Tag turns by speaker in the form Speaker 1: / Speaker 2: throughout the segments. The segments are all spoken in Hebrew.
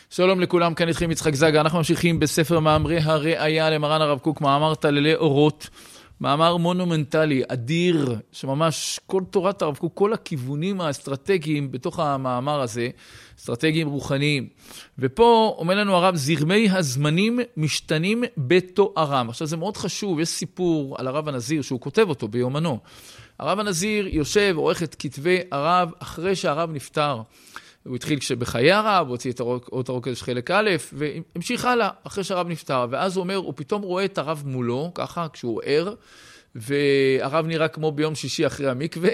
Speaker 1: שלום לכולם, כאן איתכם יצחק זגה. אנחנו ממשיכים בספר מאמרי הראייה למרן הרב קוק, מאמר תללי אורות, מאמר מונומנטלי, אדיר, שממש כל תורת הרב קוק, כל הכיוונים האסטרטגיים בתוך המאמר הזה, אסטרטגיים רוחניים. ופה אומר לנו הרב, זרמי הזמנים משתנים בתוארם. עכשיו זה מאוד חשוב, יש סיפור על הרב הנזיר שהוא כותב אותו ביומנו. הרב הנזיר יושב, עורך את כתבי הרב אחרי שהרב נפטר. הוא התחיל כשבחיי הרב, הוא הוציא את אות הרוקד חלק א', והמשיך הלאה אחרי שהרב נפטר. ואז הוא אומר, הוא פתאום רואה את הרב מולו, ככה, כשהוא ער, והרב נראה כמו ביום שישי אחרי המקווה,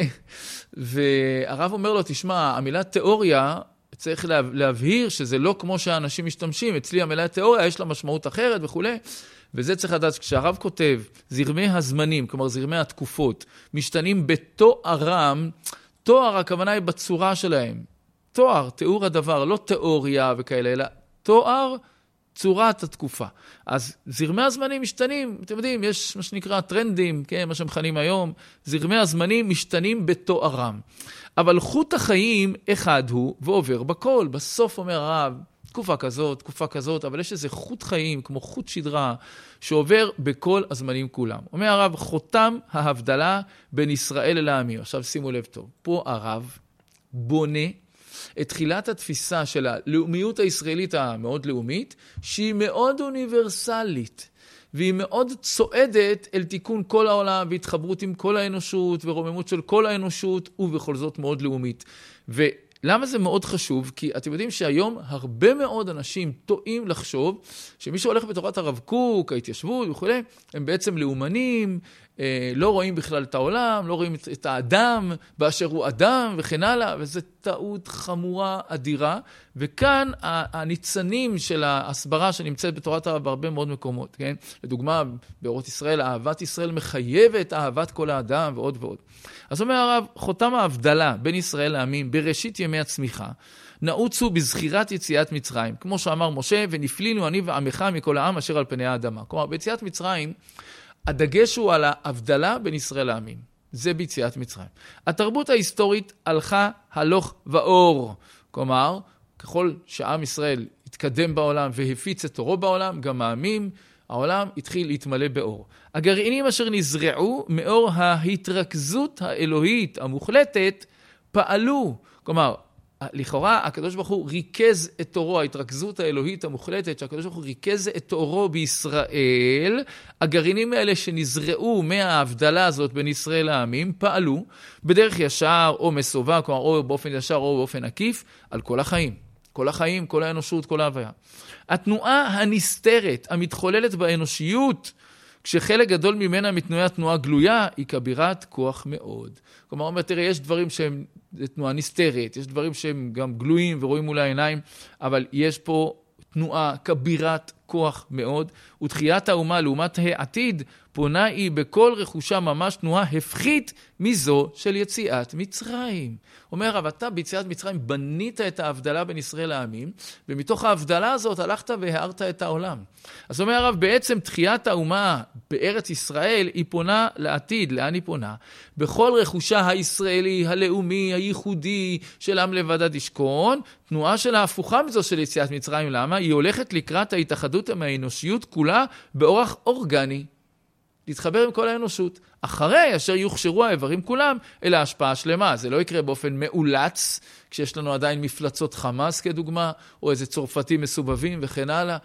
Speaker 1: והרב אומר לו, תשמע, המילה תיאוריה, צריך להבהיר שזה לא כמו שהאנשים משתמשים, אצלי המילה תיאוריה יש לה משמעות אחרת וכו'. וזה צריך לדעת, כשהרב כותב, זרמי הזמנים, כלומר זרמי התקופות, משתנים בתוארם, תואר הכוונה היא בצורה שלהם. תואר, תיאור הדבר, לא תיאוריה וכאלה, אלא תואר, צורת התקופה. אז זרמי הזמנים משתנים, אתם יודעים, יש מה שנקרא טרנדים, כן, מה שמכנים היום, זרמי הזמנים משתנים בתוארם. אבל חוט החיים אחד הוא ועובר בכל. בסוף אומר הרב, תקופה כזאת, אבל יש איזה חוט חיים, כמו חוט שדרה, שעובר בכל הזמנים כולם. אומר הרב, חותם ההבדלה בין ישראל אל העמים. עכשיו שימו לב טוב, פה הרב בונה את תחילת התפיסה של הלאומיות הישראלית המאוד לאומית, שהיא מאוד אוניברסלית, והיא מאוד צועדת אל תיקון כל העולם, והתחברות עם כל האנושות, ורוממות של כל האנושות, ובכל זאת מאוד לאומית. ולמה זה מאוד חשוב? כי אתם יודעים שהיום הרבה מאוד אנשים טועים לחשוב, שמי שהולך בתורת הרב קוק, ההתיישבות וכו', הם בעצם לאומנים, לא רואים בכלל את העולם, לא רואים את האדם באשר הוא אדם וכן הלאה, וזו טעות חמורה אדירה, וכאן הניצנים של ההסברה שנמצאת בתורת הרב בהרבה מאוד מקומות, כן? לדוגמה, באורות ישראל, אהבת ישראל מחייבת אהבת כל האדם ועוד ועוד. אז אומר הרב, חותם ההבדלה בין ישראל לעמים בראשית ימי הצמיחה, נעוצו בזכירת יציאת מצרים, כמו שאמר משה, ונפלינו אני ועמך מכל העם אשר על פני האדמה. כלומר, ביציאת מצרים, הדגש הוא על ההבדלה בין ישראל לעמים. זה ביציאת מצרים. התרבות ההיסטורית הלכה הלוך ואור. כלומר, ככל שעם ישראל התקדם בעולם והפיץ את תורו בעולם, גם העמים, העולם התחיל להתמלא באור. הגרעינים אשר נזרעו מאור ההתרכזות האלוהית המוחלטת פעלו. כלומר, לכאורה הקדוש ברוך הוא ריכז את תורו, ההתרכזות האלוהית המוחלטת, שהקדוש ברוך הוא ריכז את תורו בישראל, הגרעינים האלה שנזרעו מההבדלה הזאת בין ישראל לעמים, פעלו בדרך ישר או מסובב, כלומר או באופן ישר או באופן עקיף, על כל החיים. כל החיים, כל האנושות, כל ההוויה. התנועה הנסתרת, המתחוללת באנושיות, כשחלק גדול ממנה מתנועה תנועה גלויה, היא כבירת כוח מאוד. כלומר, אומר, תראה, יש דברים שהם תנועה נסתרת, יש דברים שהם גם גלויים ורואים מול העיניים, אבל יש פה תנועה כבירת כוח מאוד, ותחיית האומה לעומת העתיד, פונה היא בכל רכושה ממש תנועה הפחית מזו של יציאת מצרים. אומר הרב, אתה ביציאת מצרים בנית את ההבדלה בין ישראל לעמים, ומתוך ההבדלה הזאת הלכת והארת את העולם. אז אומר הרב, בעצם תחיית האומה בארץ ישראל היא פונה לעתיד. לאן היא פונה? בכל רכושה הישראלי, הלאומי, הייחודי של עם לבדד ישכון, תנועה שלה הפוכה מזו של יציאת מצרים. למה? היא הולכת לקראת ההתאחדות עם האנושיות כולה באורח אורגני. להתחבר עם כל האנושות. אחרי אשר יוכשרו האיברים כולם, אלא השפעה שלמה. זה לא יקרה באופן מאולץ, כשיש לנו עדיין מפלצות חמאס כדוגמה, או איזה צורפתים מסובבים וכן הלאה.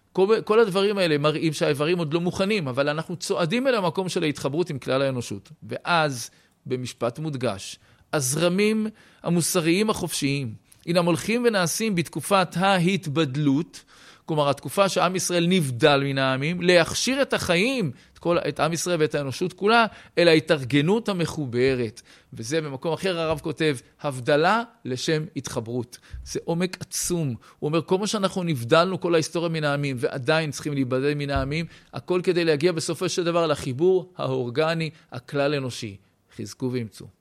Speaker 1: כל הדברים האלה מראים שהאיברים עוד לא מוכנים, אבל אנחנו צועדים אל המקום של ההתחברות עם כלל האנושות. ואז, במשפט מודגש, הזרמים המוסריים החופשיים, הינם הולכים ונעשים בתקופת ההתבדלות, כלומר, התקופה שעם ישראל נבדל מן העמים, להכשיר את החיים, את עם ישראל ואת האנושות כולה, אל ההתארגנות המחוברת. וזה במקום אחר הרב כותב, הבדלה לשם התחברות. זה עומק עצום. הוא אומר, כל מה שאנחנו נבדלנו כל ההיסטוריה מן העמים, ועדיין צריכים להיבדל מן העמים, הכל כדי להגיע בסופו של דבר לחיבור האורגני, הכלל אנושי. חזקו ואמצו.